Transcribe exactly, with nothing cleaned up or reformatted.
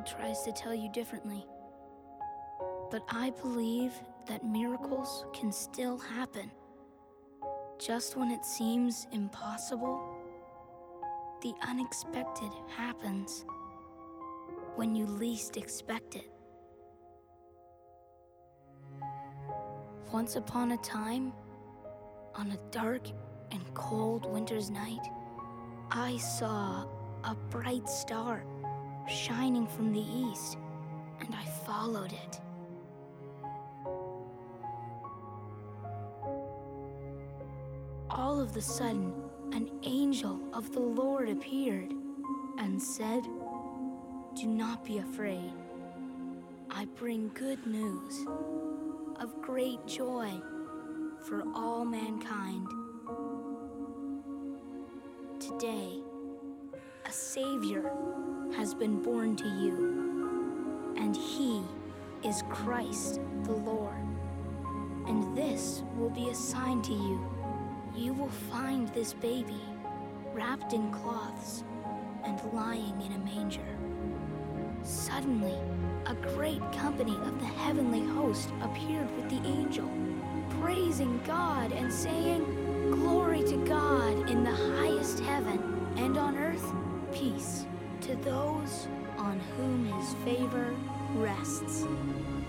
world tries to tell you differently. But I believe that miracles can still happen. Just when it seems impossible, the unexpected happens when you least expect it. Once upon a time, on a dark and cold winter's night, I saw a bright star shining from the east, and I followed it. All of the sudden, an angel of the Lord appeared and said, "Do not be afraid. I bring good news of great joy for all mankind. Today, a Savior has been born to you, and He is Christ the Lord. And this will be a sign to you. You will find this baby wrapped in cloths and lying in a manger." Suddenly, a great company of the heavenly host appeared with the angel, praising God and saying, "Glory to God in the highest heaven, and on earth, peace to those on whom His favor rests."